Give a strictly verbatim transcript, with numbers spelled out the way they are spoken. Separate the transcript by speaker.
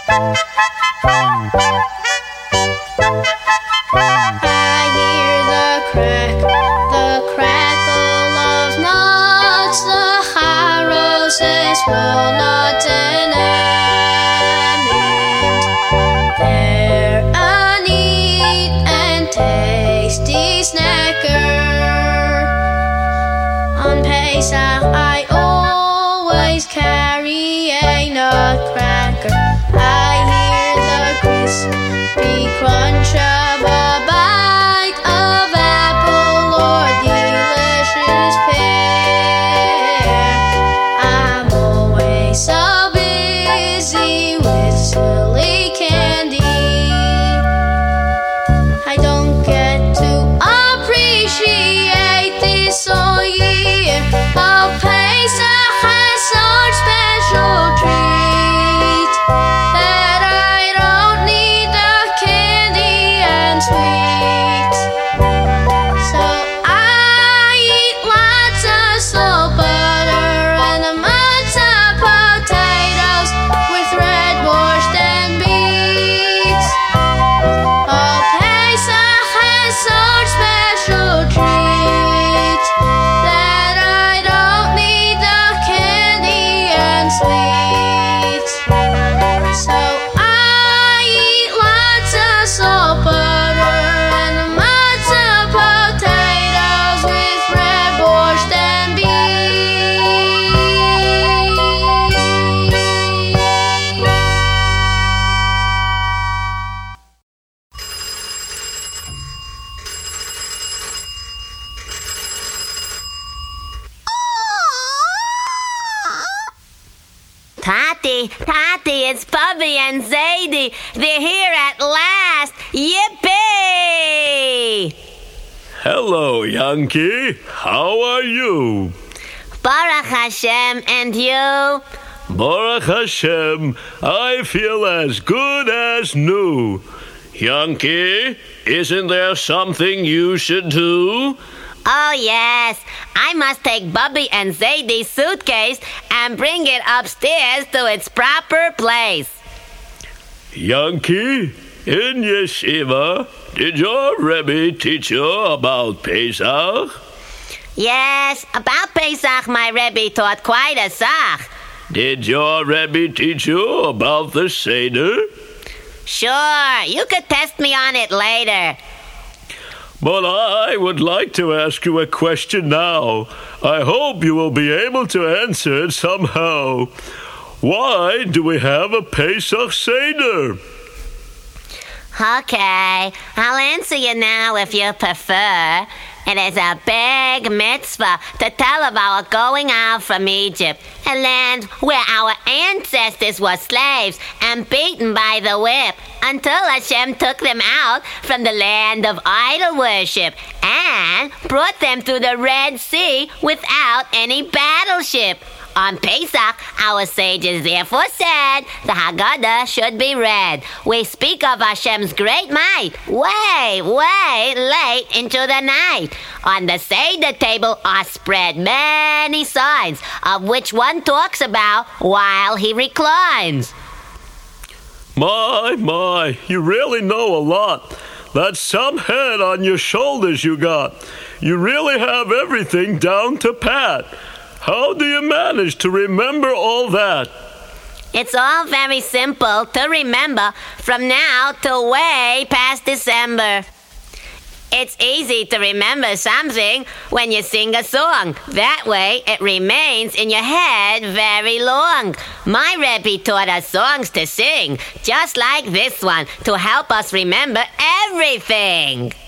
Speaker 1: Walnuts and almonds. They're a neat and tasty snacker. On Pesach I always carry a nutcracker. I hear the crispy crunch of a bite of apple or delicious pear. I'm so busy with silly candy, I don't get to appreciate this all year. Oh, Pesach has such special treats that I don't need the candy and sweets. So I eat lots of salt butter and a matzah potatoes with red borscht and beets. Oh, Pesach has such special treats that I don't need the candy and sweets. So I eat lots of salt butter and a matzah potatoes with red borscht and beets.
Speaker 2: Tati, Tati, it's Bubby and Zadie. They're here at last. Yippee!
Speaker 3: Hello, Yankee. How are you?
Speaker 2: Baruch Hashem, and you?
Speaker 3: Baruch Hashem, I feel as good as new. Yankee, isn't there something you should do?
Speaker 2: Oh, yes. I must take Bubby and Zadie's suitcase and bring it upstairs to its proper place.
Speaker 3: Yankee, in yeshiva, did your Rebbe teach you about Pesach?
Speaker 2: Yes, about Pesach my Rebbe taught quite a sach.
Speaker 3: Did your Rebbe teach you about the Seder?
Speaker 2: Sure, you could test me on it later.
Speaker 3: But I would like to ask you a question now. I hope you will be able to answer it somehow. Why do we have a Pesach Seder?
Speaker 2: Okay, I'll answer you now if you prefer. It is a big mitzvah to tell of our going out from Egypt, a land where our ancestors were slaves and beaten by the whip until Hashem took them out from the land of idol worship and brought them through the Red Sea without any battleship. On Pesach, our sages therefore said the Haggadah should be read. We speak of Hashem's great might way, way late into the night. On the Seder table are spread many signs, of which one talks about while he reclines.
Speaker 3: My, my, you really know a lot. That's some head on your shoulders you got. You really have everything down to pat. How do you manage to remember all that?
Speaker 2: It's all very simple to remember from now till way past December. It's easy to remember something when you sing a song. That way it remains in your head very long. My Rebbe taught us songs to sing, just like this one, to help us remember everything.